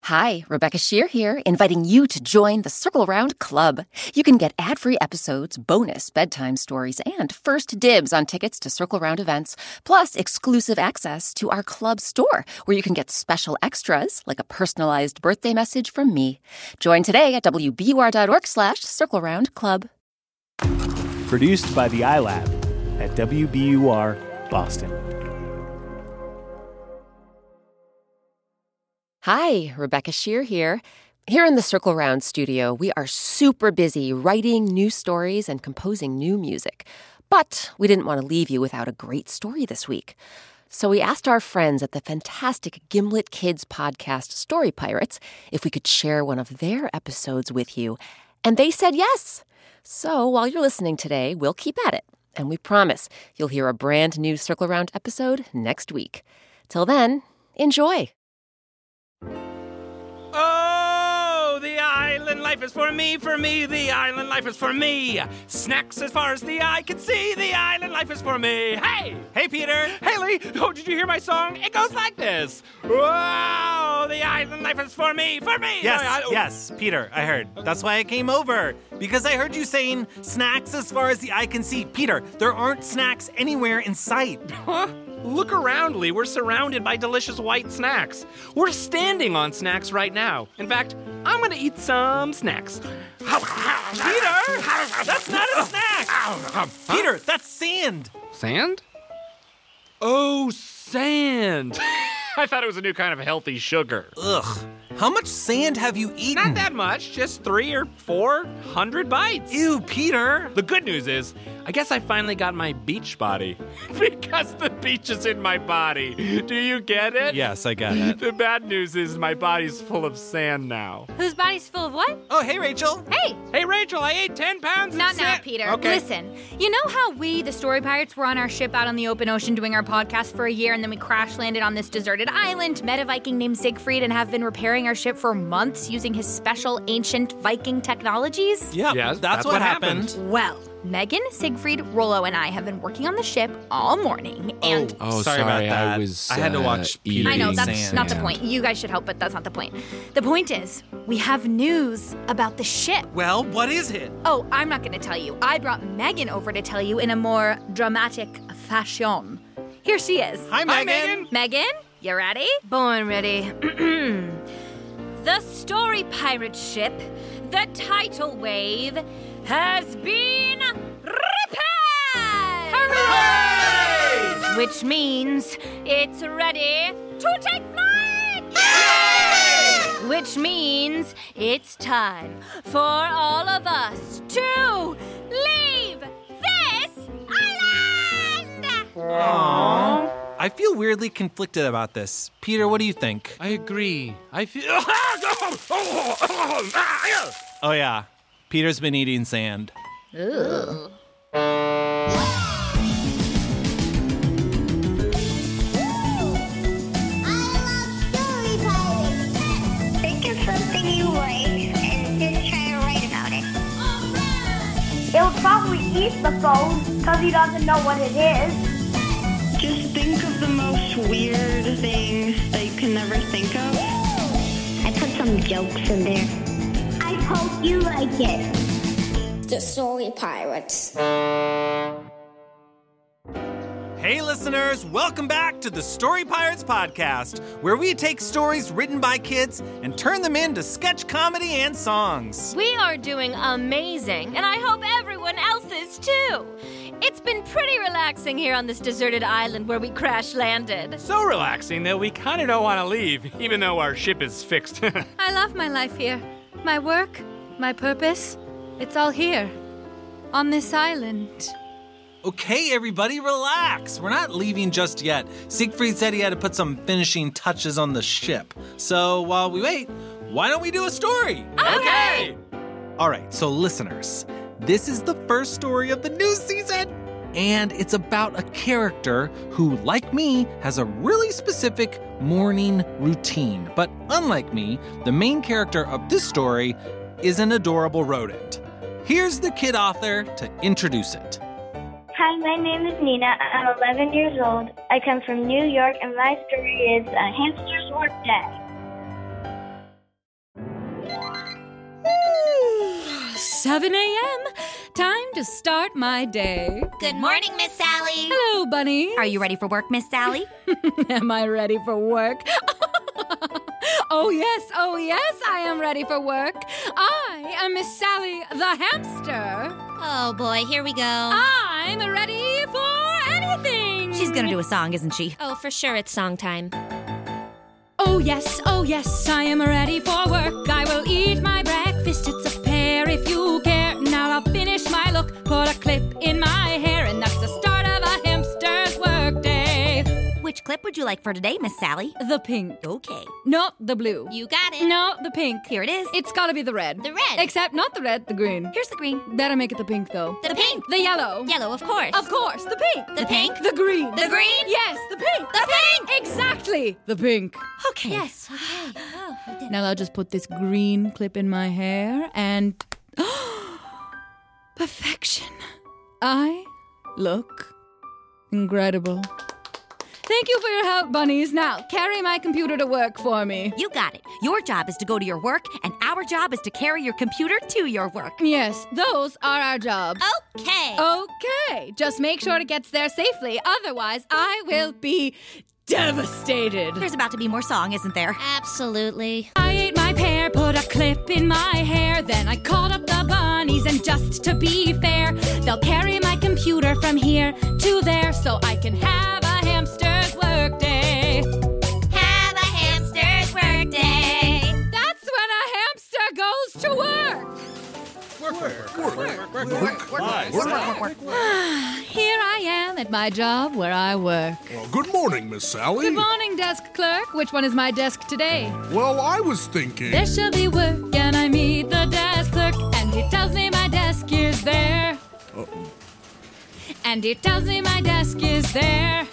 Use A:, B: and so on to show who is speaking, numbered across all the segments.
A: Hi, Rebecca Shear here, inviting you to join the Circle Round Club. You can get ad-free episodes, bonus bedtime stories, and first dibs on tickets to Circle Round events, plus exclusive access to our club store, where you can get special extras, like a personalized birthday message from me. Join today at wbur.org/Circle Round Club.
B: Produced by the iLab at WBUR Boston.
A: Hi, Rebecca Shear here. Here in the Circle Round studio, we are super busy writing new stories and composing new music. But we didn't want to leave you without a great story this week. So we asked our friends at the fantastic Gimlet Kids podcast Story Pirates if we could share one of their episodes with you. And they said yes. So while you're listening today, we'll keep at it. And we promise you'll hear a brand new Circle Round episode next week. Till then, enjoy.
C: Oh, the island life is for me, the island life is for me. Snacks as far as the eye can see, the island life is for me. Hey! Hey, Peter! Hey, Lee! Oh, did you hear my song? It goes like this. Whoa, the island life is for me,
D: Yes, Peter, I heard. That's why I came over. Because I heard you saying snacks as far as the eye can see. Peter, there aren't snacks anywhere in sight.
C: Huh? Look around, Lee. We're surrounded by delicious white snacks. We're standing on snacks right now. In fact, I'm going to eat some snacks.
D: Peter! That's not a snack! Peter, that's sand!
C: Sand? Oh, sand. I thought it was a new kind of healthy sugar.
D: Ugh. How much sand have you eaten?
C: Not that much, just 300 or 400 bites.
D: Ew, Peter.
C: The good news is, I guess I finally got my beach body. Because the beach is in my body. Do you get it?
D: Yes, I get it.
C: The bad news is my body's full of sand now.
E: Whose body's full of what?
D: Oh, hey, Rachel.
E: Hey!
C: Hey, Rachel, I ate 10 pounds of
E: Not
C: sand.
E: now, Peter.
C: Okay.
E: Listen, you know how we, the Story Pirates, were on our ship out on the open ocean doing our podcast for a year, and then we crash-landed on this deserted island, met a Viking named Siegfried, and have been repairing our ship for months using his special ancient Viking technologies?
D: Yeah,
C: Yes,
D: that's what happened.
E: Well, Megan, Siegfried, Rollo, and I have been working on the ship all morning, and...
D: Oh, sorry about that. I had to watch Peter
E: I know,
D: eat
E: that's
D: sand.
E: not the point. You guys should help, but that's not the point. The point is, we have news about the ship.
D: Well, what is it?
E: Oh, I'm not going to tell you. I brought Megan over to tell you in a more dramatic fashion. Here she is.
D: Hi, Megan.
E: Megan, you ready? Born ready. The Story Pirate ship, the tidal wave, has been repaired!
D: Hooray!
E: Which means it's ready to take flight!
D: Yay!
E: Which means it's time for all of us to leave this island!
D: Aww. I feel weirdly conflicted about this. Peter, what do you think?
C: I agree. I feel...
D: Oh, yeah. Peter's been eating sand.
E: Ugh.
F: He'll probably eat the phone because he doesn't know what it is.
G: Just think of the most weird things that you can never think of.
F: I put some jokes in there. I hope you like it. The Story Pirates.
D: Hey, listeners, welcome back to the Story Pirates podcast, where we take stories written by kids and turn them into sketch comedy and songs.
E: We are doing amazing, and I hope everyone else is too. It's been pretty relaxing here on this deserted island where we crash-landed.
C: So relaxing that we kind of don't want to leave, even though our ship is fixed.
E: I love my life here. My work, my purpose, it's all here, on this island.
D: Okay, everybody, relax. We're not leaving just yet. Siegfried said he had to put some finishing touches on the ship. So while we wait, why don't we do a story?
E: Okay!
D: All right, so listeners, this is the first story of the new season. And it's about a character who, like me, has a really specific morning routine. But unlike me, the main character of this story is an adorable rodent. Here's the kid author to introduce it.
F: Hi, my name is Nina. I'm 11 years old. I come from New York, and my story is A Hamster's Workday.
H: 7 a.m. Time to start my day.
I: Good morning, Miss Sally.
H: Hello, Bunny.
I: Are you ready for work, Miss Sally?
H: Am I ready for work? Oh, yes, I am ready for work. I am Miss Sally the hamster.
I: Oh, boy, here we go.
H: I'm ready for anything.
I: She's gonna do a song, isn't she?
J: Oh, for sure, it's song time.
H: Oh, yes, I am ready for work. I will eat my breakfast. It's a pear if you care. Now I'll finish my look, put a clip in my hair, and that's the start of a hamster's work day.
I: Which clip would you like for today, Miss Sally?
H: The pink.
I: Okay.
H: Not the blue.
J: You got it.
H: No, the pink.
I: Here it is.
H: It's gotta be the red.
J: The red.
H: Except not the red, the green.
I: Here's the green.
H: Better make it the pink, though.
J: The pink.
H: The yellow.
J: Yellow, of course.
H: Of course, the pink.
J: The pink.
H: The green.
J: The green?
H: Yes, the pink.
J: The pink.
H: Exactly. The pink.
I: Okay.
J: Yes, okay. Oh, I did.
H: Now I'll just put this green clip in my hair and... perfection. I look incredible. Thank you for your help, bunnies. Now, carry my computer to work for me.
I: You got it. Your job is to go to your work, and our job is to carry your computer to your work.
H: Yes, those are our jobs.
J: Okay.
H: Okay, just make sure it gets there safely. Otherwise, I will be devastated.
I: There's about to be more song, isn't there?
J: Absolutely.
H: I ate my pear, put a clip in my hair. Then I called up the bunnies, and just to be fair, they'll carry my computer from here to there so I can have a hamster's work day.
J: Have a hamster's work day.
H: That's when a hamster goes to work. Here I am at my job where I work.
K: Well, good morning, Miss Sally.
H: Good morning, desk clerk. Which one is my desk today?
K: Well, I was thinking...
H: There shall be work, and I meet the desk clerk, and he tells me my desk is there. And he tells me my desk is there.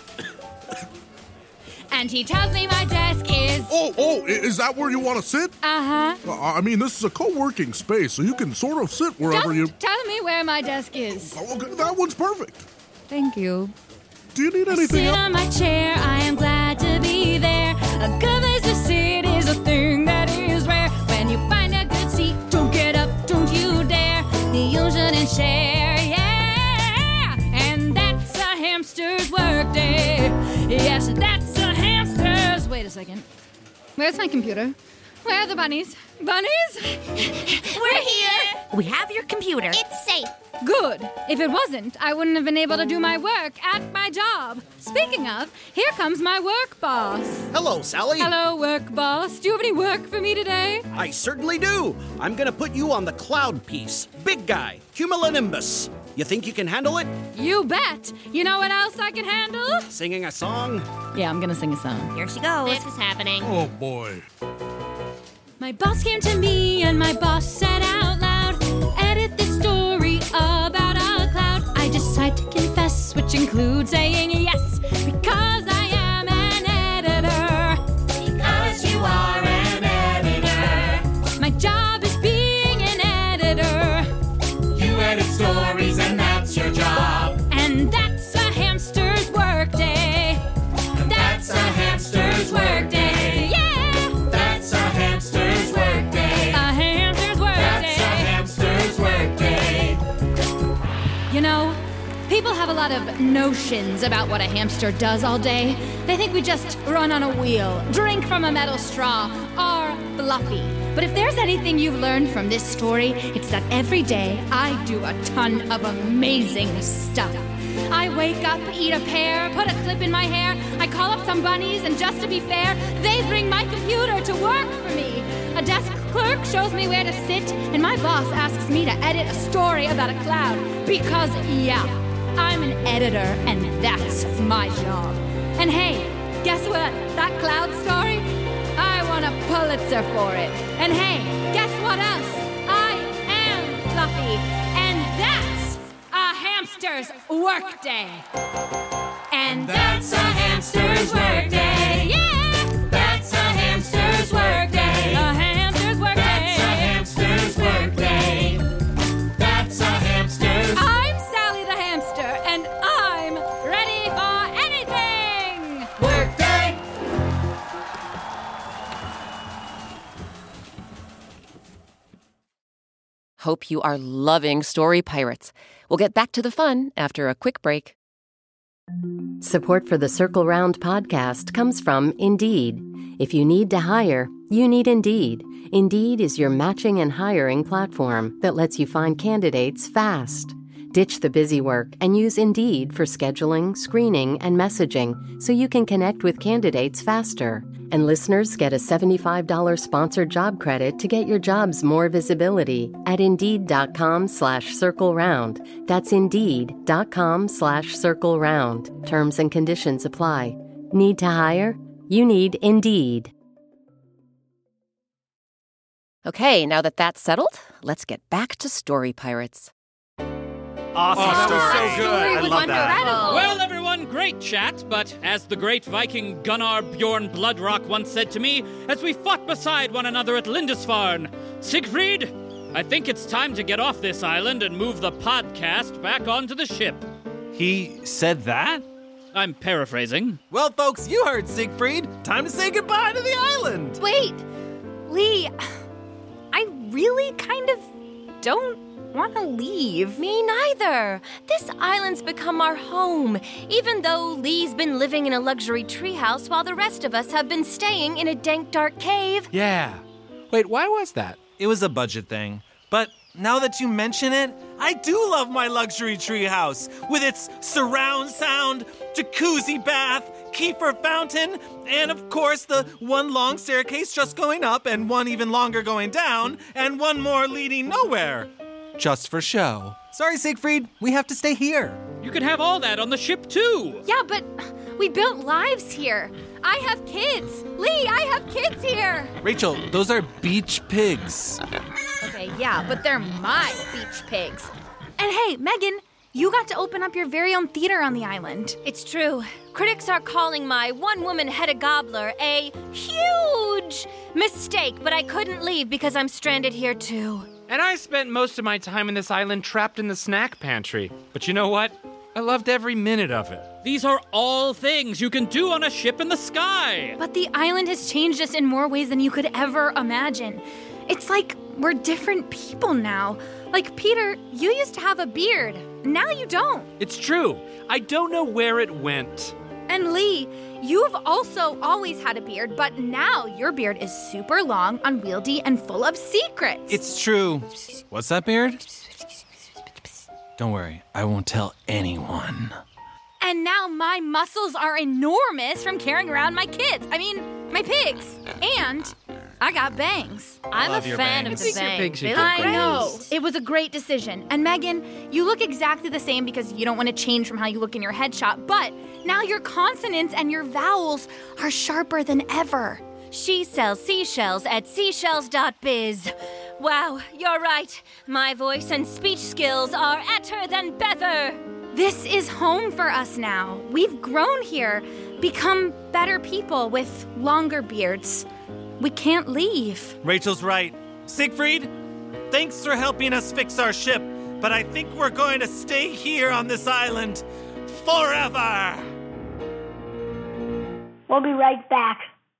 H: And he tells me my desk is...
K: Oh, is that where you want to sit?
H: Uh-huh.
K: I mean, this is a co-working space, so you can sort of sit wherever
H: Just tell me where my desk is.
K: Oh, okay, that one's perfect.
H: Thank you.
K: Do you need anything
H: Sit
K: else?
H: on my chair, I am glad to be there. A good place to sit is a thing that is rare. When you find a good seat, don't get up, don't you dare. You shouldn't share, yeah. And that's a hamster's work day. Yes, that's a hamster's... Wait a second. Where's my computer? Where are the bunnies? Bunnies?
J: We're here.
I: We have your computer.
J: It's safe.
H: Good. If it wasn't, I wouldn't have been able to do my work at my job. Speaking of, here comes my work boss.
L: Hello, Sally.
H: Hello, work boss. Do you have any work for me today?
L: I certainly do. I'm going to put you on the cloud piece. Big guy, cumulonimbus. You think you can handle it?
H: You bet. You know what else I can handle?
L: Singing a song?
H: Yeah, I'm gonna sing a song.
I: Here she goes.
J: This is happening.
K: Oh, boy.
H: My boss came to me and my boss said out loud, edit this story about a cloud. I decide to confess, which includes saying yes, because I am an editor.
J: Because you are an editor.
H: My job is being an editor.
C: You edit stories and that's your job.
H: And that's a hamster's work day. That's a hamster's work day. Yeah!
C: That's a hamster's work day.
H: A hamster's work
C: That's a
H: day.
C: hamster's work day.
H: You know, people have a lot of notions about what a hamster does all day. They think we just run on a wheel, drink from a metal straw, are fluffy. But if there's anything you've learned from this story, it's that every day I do a ton of amazing stuff. I wake up, eat a pear, put a clip in my hair, I call up some bunnies, and just to be fair, they bring my computer to work for me. A desk clerk shows me where to sit, and my boss asks me to edit a story about a cloud. Because, yeah, I'm an editor, and that's my job. And hey, guess what? That cloud story? I won a Pulitzer for it. And hey, guess what else? I am fluffy, and that's a hamster's work day. And that's a hamster's work day. Yeah! That's a hamster's work day. A hamster's work day.
C: That's a hamster's work day. That's a hamster's.
H: I'm Sally the hamster, and I'm ready for anything!
C: Work day.
A: Hope you are loving Story Pirates. We'll get back to the fun after a quick break.
M: Support for the Circle Round podcast comes from Indeed. If you need to hire, you need Indeed. Indeed is your matching and hiring platform that lets you find candidates fast. Ditch the busy work and use Indeed for scheduling, screening, and messaging so you can connect with candidates faster. And listeners get a $75 sponsored job credit to get your jobs more visibility at Indeed.com/CircleRound. That's Indeed.com/CircleRound. Terms and conditions apply. Need to hire? You need Indeed.
A: Okay, now that that's settled, let's get back to Story Pirates.
B: Awesome story.
C: So good.
B: I love that.
N: Well, everyone, great chat, but as the great Viking Gunnar Bjorn Bloodrock once said to me as we fought beside one another at Lindisfarne, Siegfried, I think it's time to get off this island and move the podcast back onto the ship.
B: He said that?
N: I'm paraphrasing.
D: Well, folks, you heard Siegfried. Time to say goodbye to the island.
E: Wait, Lee, I really kind of don't want to leave.
A: Me neither. This island's become our home, even though Lee's been living in a luxury treehouse while the rest of us have been staying in a dank, dark cave.
D: Yeah. Wait, why was that? It was a budget thing. But now that you mention it, I do love my luxury treehouse with its surround sound, jacuzzi bath, kefir fountain, and of course the one long staircase just going up and one even longer going down and one more leading nowhere. Just for show. Sorry, Siegfried, we have to stay here.
N: You can have all that on the ship, too.
E: Yeah, but we built lives here. I have kids. Lee, I have kids here.
D: Rachel, those are beach pigs.
E: Okay, yeah, but they're my beach pigs. And hey, Megan, you got to open up your very own theater on the island.
A: It's true. Critics are calling my one-woman Hedda Gobbler a huge mistake, but I couldn't leave because I'm stranded here, too.
C: And I spent most of my time in this island trapped in the snack pantry. But you know what? I loved every minute of it.
N: These are all things you can do on a ship in the sky.
E: But the island has changed us in more ways than you could ever imagine. It's like we're different people now. Like, Peter, you used to have a beard. Now you don't.
C: It's true. I don't know where it went.
E: And Lee, you've also always had a beard, but now your beard is super long, unwieldy, and full of secrets.
D: It's true. What's that, beard? Don't worry, I won't tell anyone.
E: And now my muscles are enormous from carrying around my kids. I mean, my pigs. And I got bangs.
A: I'm a fan of the bangs.
E: I know. It was a great decision. And Megan, you look exactly the same because you don't want to change from how you look in your headshot, but now your consonants and your vowels are sharper than ever.
A: She sells seashells at seashells.biz. Wow, you're right. My voice and speech skills are atter than better.
E: This is home for us now. We've grown here, become better people with longer beards. We can't leave.
D: Rachel's right. Siegfried, thanks for helping us fix our ship, but I think we're going to stay here on this island forever.
F: We'll be right back.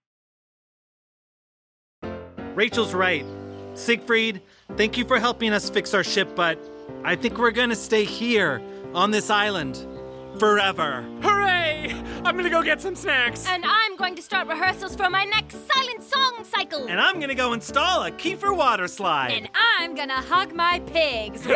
D: Rachel's right. Siegfried, thank you for helping us fix our ship, but I think we're going to stay here on this island forever.
C: Hooray! I'm gonna go get some snacks.
A: And I'm going to start rehearsals for my next silent song cycle.
D: And I'm gonna go install a kefir water slide.
E: And I'm gonna hug my pigs.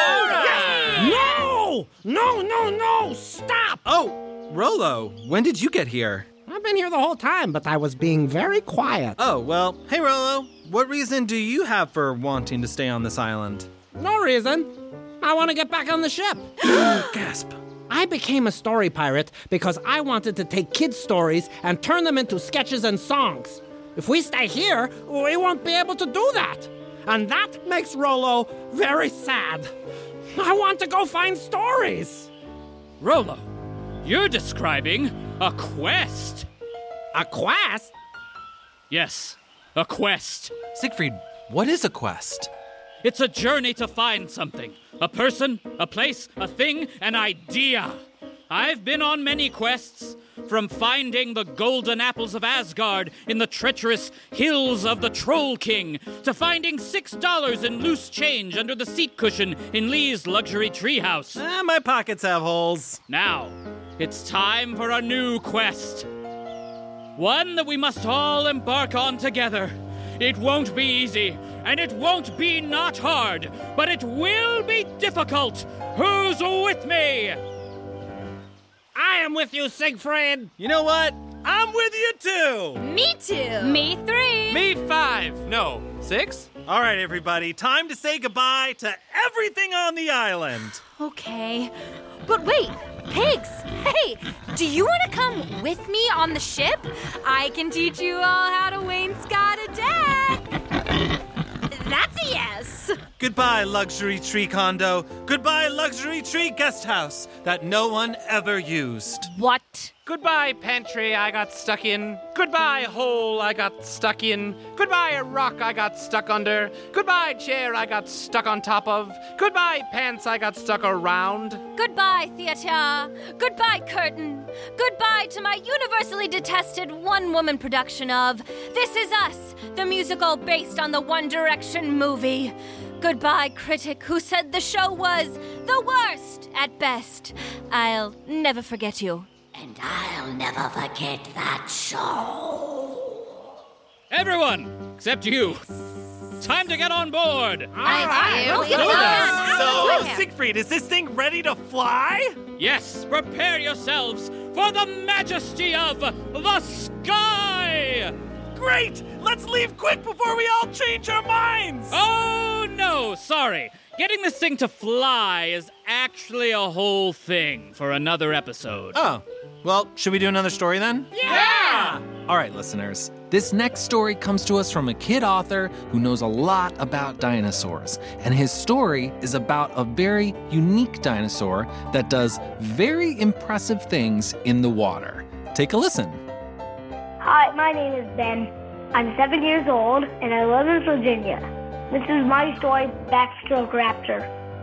L: No! No! Stop!
D: Oh, Rolo, when did you get here?
L: I've been here the whole time, but I was being very quiet.
D: Oh, well, hey, Rolo, what reason do you have for wanting to stay on this island?
L: No reason. I want to get back on the ship.
D: Gasp.
L: I became a story pirate because I wanted to take kids' stories and turn them into sketches and songs. If we stay here, we won't be able to do that. And that makes Rolo very sad. I want to go find stories.
N: Rolo, you're describing a quest.
L: A quest?
N: Yes, a quest.
D: Siegfried, what is a quest?
N: It's a journey to find something. A person, a place, a thing, an idea. I've been on many quests, from finding the golden apples of Asgard in the treacherous hills of the Troll King, to finding $6 in loose change under the seat cushion in Lee's luxury treehouse.
B: My pockets have holes.
N: Now, it's time for a new quest. One that we must all embark on together. It won't be easy, and it won't be not hard, but it will be difficult. Who's with me?
L: I am with you, Siegfried.
B: You know what? I'm with you too.
E: Me too. Me 3.
C: Me 5. No, 6?
B: All right, everybody. Time to say goodbye to everything on the island.
E: Okay. But wait, Pigs, hey, do you want to come with me on the ship? I can teach you all how to wainscot a deck. That's a yes.
B: Goodbye, luxury tree condo. Goodbye, luxury tree guest house that no one ever used.
E: What?
C: Goodbye, pantry I got stuck in. Goodbye, hole I got stuck in. Goodbye, rock I got stuck under. Goodbye, chair I got stuck on top of. Goodbye, pants I got stuck around.
E: Goodbye, theater. Goodbye, curtain. Goodbye to my universally detested one-woman production of This Is Us, the musical based on the One Direction movie. Goodbye, critic who said the show was the worst at best. I'll never forget you.
J: And I'll never forget that show.
N: Everyone, except you. Time to get on board.
B: So, Siegfried, is this thing ready to fly?
N: Yes, prepare yourselves for the majesty of the sky.
B: Great! Let's leave quick before we all change our minds!
N: Oh, no, sorry. Getting this thing to fly is actually a whole thing for another episode.
D: Oh, well, should we do another story then?
N: Yeah!
D: All right, listeners. This next story comes to us from a kid author who knows a lot about dinosaurs. And his story is about a very unique dinosaur that does very impressive things in the water. Take a listen.
F: Hi, my name is Ben. I'm 7 years old, and I live in Virginia. This is my story, Backstroke Raptor.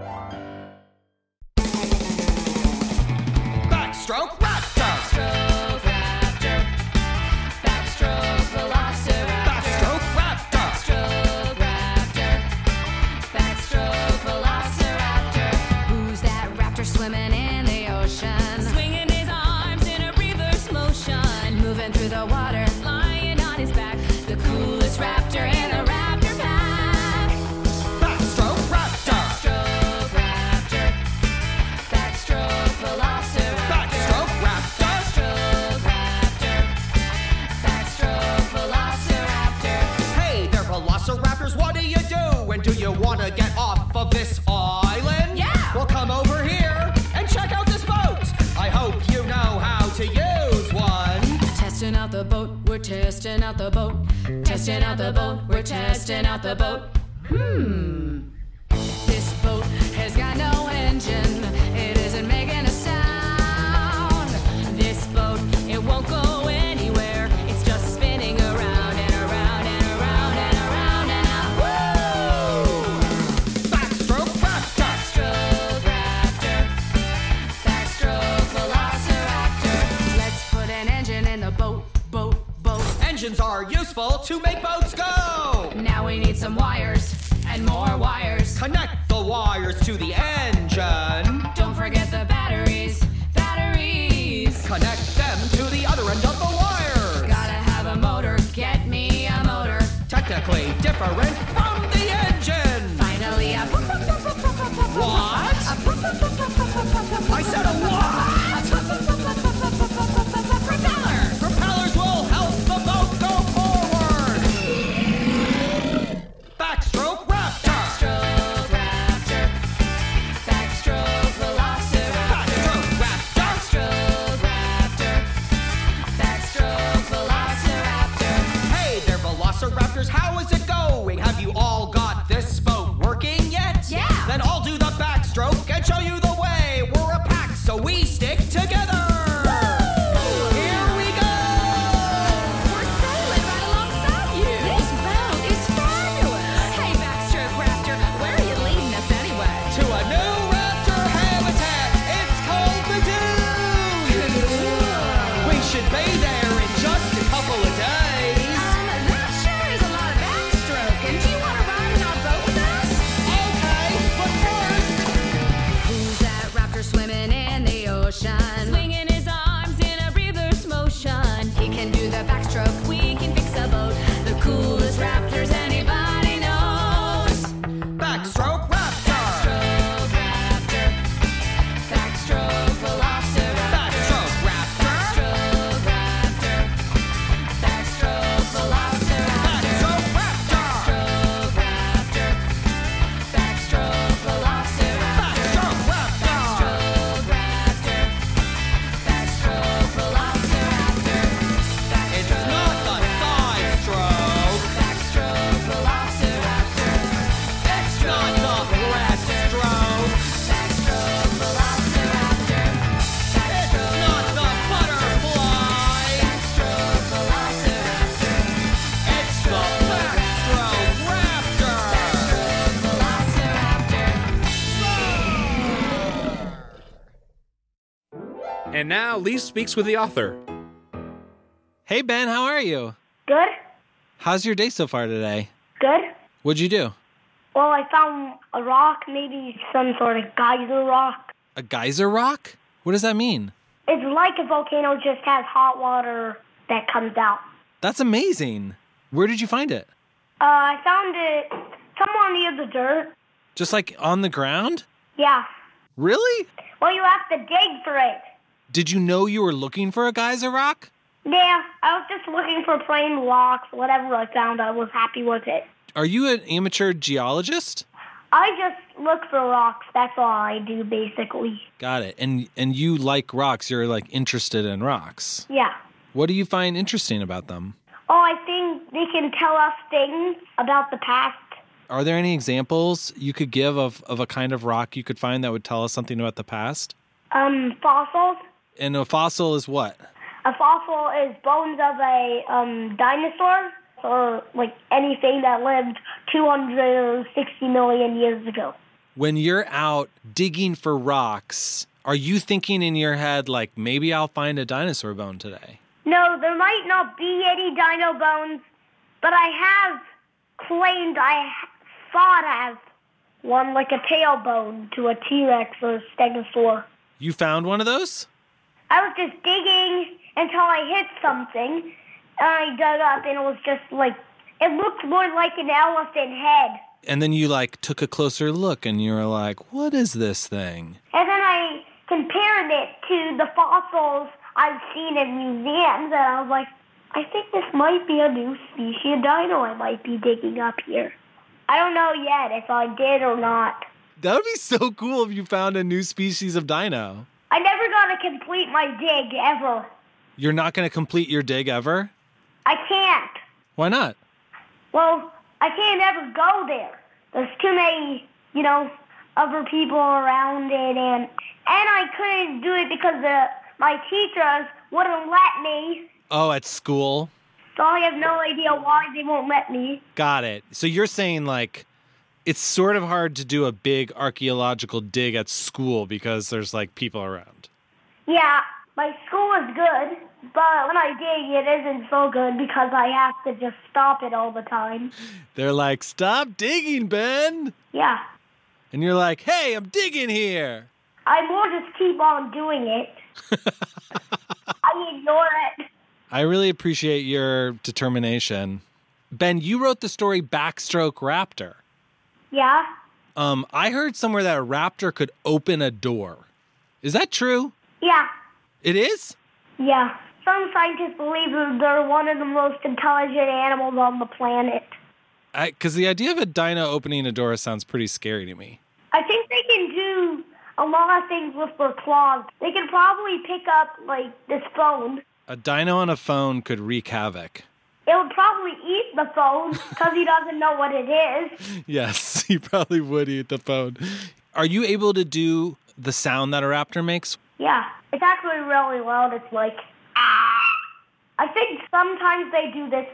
O: Backstroke Raptor! Backstroke Raptor. Backstroke Velociraptor. Backstroke Raptor. Backstroke Raptor. Backstroke Velociraptor. Who's that raptor swimming in the ocean? Swinging his arms in a reverse motion. Moving through the water, lying on his back. The coolest raptor in a raptor pack. Backstroke Raptor. Backstroke Raptor. Backstroke Velociraptor. Backstroke Raptor. Backstroke Raptor. Backstroke Velociraptor. Hey there, Velociraptors, what do you do? And do you want to get off of this island? Yeah! Well, come over here and check out this boat. I hope you know how to use one. Testing out the boat, we're testing out the boat. Testing out the boat, we're testing out the boat. This boat has got no engine. It isn't making a sound. This boat, it won't go anywhere. It's just spinning around and around and around and around and around. Woo! Backstroke Raptor. Backstroke Raptor. Backstroke Velociraptor. Let's put an engine in the boat. Engines are useful to make boats go. Now we need some wires and more wires. Connect the wires to the engine. Don't forget the batteries. Connect them to the other end of the wires. Gotta have a motor. Get me a motor. Technically different from the engine. Finally a what? I said a what? Propellers will help the boat go forward. Backstroke Raptor. Backstroke Raptor. Backstroke Velociraptor. Backstroke Raptor. Backstroke Velociraptor. Hey there, Velociraptors, how is it going? Have you
C: And now Lee speaks with the author.
D: Hey, Ben, how are you?
F: Good?
D: How's your day so far today?
F: Good?
D: What'd you do?
F: Well, I found a rock, maybe some sort of geyser rock.
D: A geyser rock? What does that mean?
F: It's like a volcano just has hot water that comes out.
D: That's amazing. Where did you find it?
F: I found it somewhere near the dirt.
D: Just like on the ground?
F: Yeah.
D: Really?
F: Well, you have to dig for it.
D: Did you know you were looking for a geyser rock?
F: Yeah, I was just looking for plain rocks. Whatever I found, I was happy with it.
D: Are you an amateur geologist?
F: I just look for rocks. That's all I do, basically.
D: Got it. And you like rocks. You're, like, interested in rocks.
F: Yeah.
D: What do you find interesting about them?
F: Oh, I think they can tell us things about the past.
D: Are there any examples you could give of a kind of rock you could find that would tell us something about the past?
F: Fossils.
D: And a fossil is what?
F: A fossil is bones of a dinosaur or like anything that lived 260 million years ago.
D: When you're out digging for rocks, are you thinking in your head like maybe I'll find a dinosaur bone today?
F: No, there might not be any dino bones, but I have claimed I thought I have one, like a tailbone to a T-Rex or a stegosaur.
D: You found one of those?
F: I was just digging until I hit something, and I dug up, and it was just like, it looked more like an elephant head.
D: And then you like took a closer look, and you were like, what is this thing?
F: And then I compared it to the fossils I've seen in museums, and I was like, I think this might be a new species of dino I might be digging up here. I don't know yet if I did or not.
D: That would be so cool if you found a new species of dino.
F: I never got to complete my dig, ever.
D: You're not going to complete your dig ever?
F: I can't.
D: Why not?
F: Well, I can't ever go there. There's too many, other people around it, and I couldn't do it because my teachers wouldn't let me.
D: Oh, at school?
F: So I have no idea why they won't let me.
D: Got it. So you're saying, like, it's sort of hard to do a big archaeological dig at school because there's, like, people around.
F: Yeah, my school is good, but when I dig, it isn't so good because I have to just stop it all the time.
D: They're like, stop digging, Ben!
F: Yeah.
D: And you're like, hey, I'm digging here!
F: I more just keep on doing it. I ignore it.
D: I really appreciate your determination. Ben, you wrote the story Backstroke Raptor.
F: Yeah?
D: I heard somewhere that a raptor could open a door. Is that true?
F: Yeah.
D: It is?
F: Yeah. Some scientists believe that they're one of the most intelligent animals on the planet.
D: Because the idea of a dino opening a door sounds pretty scary to me.
F: I think they can do a lot of things with their claws. They can probably pick up, like, this phone.
D: A dino on a phone could wreak havoc.
F: It would probably eat the phone because he doesn't know what it is.
D: Yes, he probably would eat the phone. Are you able to do the sound that a raptor makes?
F: Yeah, it's actually really loud. It's like, ah. I think sometimes they do this.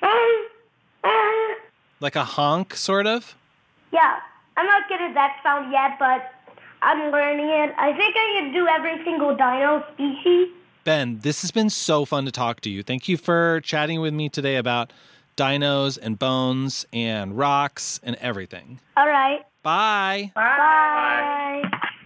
D: Like a honk, sort of?
F: Yeah, I'm not good at that sound yet, but I'm learning it. I think I can do every single dino species.
D: Ben, this has been so fun to talk to you. Thank you for chatting with me today about dinos and bones and rocks and everything.
F: All right.
D: Bye.
F: Bye.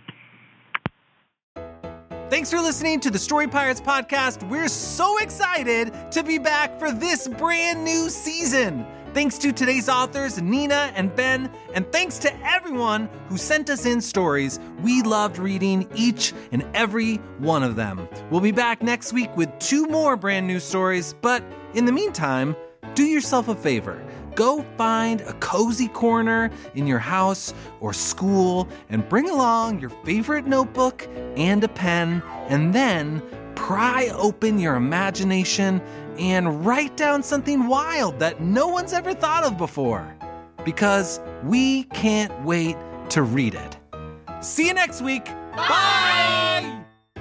D: Thanks for listening to the Story Pirates podcast. We're so excited to be back for this brand new season. Thanks to today's authors, Nina and Ben, and thanks to everyone who sent us in stories. We loved reading each and every one of them. We'll be back next week with 2 more brand new stories, but in the meantime, do yourself a favor. Go find a cozy corner in your house or school and bring along your favorite notebook and a pen, and then pry open your imagination and write down something wild that no one's ever thought of before. Because we can't wait to read it. See you next week. Bye!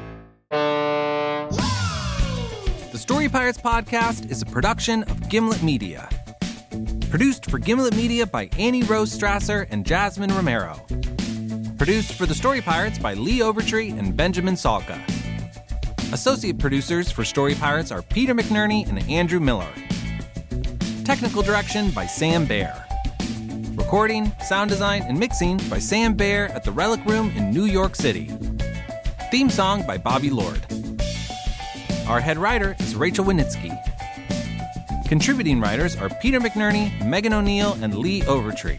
D: The Story Pirates podcast is a production of Gimlet Media. Produced for Gimlet Media by Annie Rose Strasser and Jasmine Romero. Produced for The Story Pirates by Lee Overtree and Benjamin Salka. Associate producers for Story Pirates are Peter McNerney and Andrew Miller. Technical direction by Sam Baer. Recording, sound design, and mixing by Sam Baer at the Relic Room in New York City. Theme song by Bobby Lord. Our head writer is Rachel Winitsky. Contributing writers are Peter McNerney, Megan O'Neill, and Lee Overtree.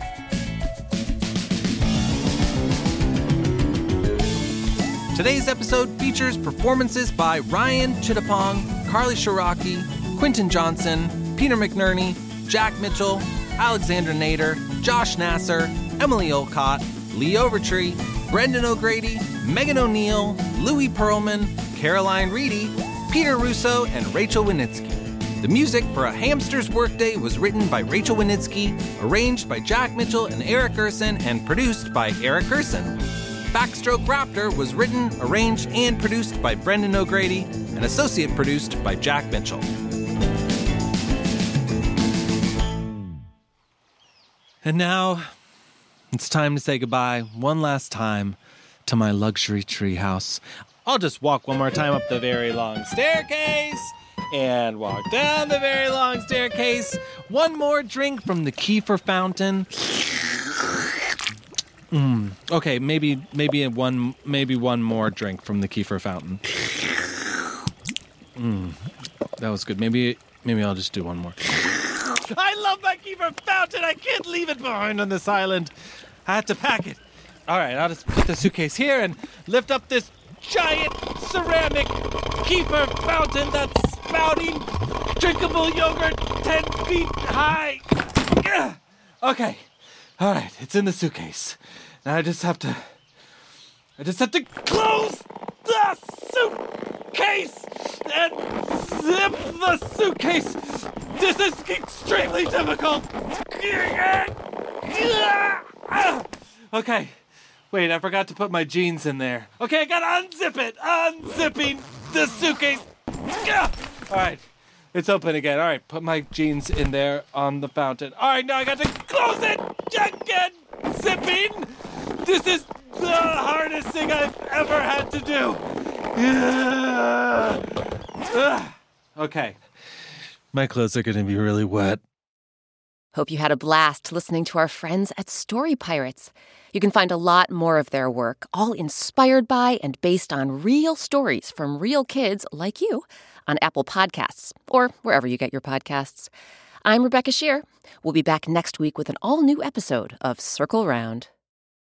D: Today's episode features performances by Ryan Chittapong, Carly Shiraki, Quentin Johnson, Peter McNerney, Jack Mitchell, Alexandra Nader, Josh Nasser, Emily Olcott, Lee Overtree, Brendan O'Grady, Megan O'Neill, Louis Pearlman, Caroline Reedy, Peter Russo, and Rachel Winitsky. The music for A Hamster's Workday was written by Rachel Winitsky, arranged by Jack Mitchell and Eric Gerson, and produced by Eric Gerson. Backstroke Raptor was written, arranged, and produced by Brendan O'Grady, and associate produced by Jack Mitchell. And now, it's time to say goodbye one last time to my luxury treehouse. I'll just walk one more time up the very long staircase and walk down the very long staircase. One more drink from the Kiefer fountain. Okay, maybe one more drink from the Kiefer fountain. That was good. Maybe I'll just do one more. I love my Kiefer fountain. I can't leave it behind on this island. I have to pack it. All right, I'll just put the suitcase here and lift up this giant ceramic Kiefer fountain that's spouting drinkable yogurt 10 feet high. Okay. All right, it's in the suitcase. Now I just have to close the suitcase and zip the suitcase. This is extremely difficult. Okay. Wait, I forgot to put my jeans in there. Okay, I gotta unzip it. Unzipping the suitcase. All right, it's open again. All right, put my jeans in there on the fountain. All right, now I got to close it again. Zipping. This is the hardest thing I've ever had to do. Okay. My clothes are going to be really wet.
A: Hope you had a blast listening to our friends at Story Pirates. You can find a lot more of their work, all inspired by and based on real stories from real kids like you, on Apple Podcasts or wherever you get your podcasts. I'm Rebecca Shear. We'll be back next week with an all-new episode of Circle Round.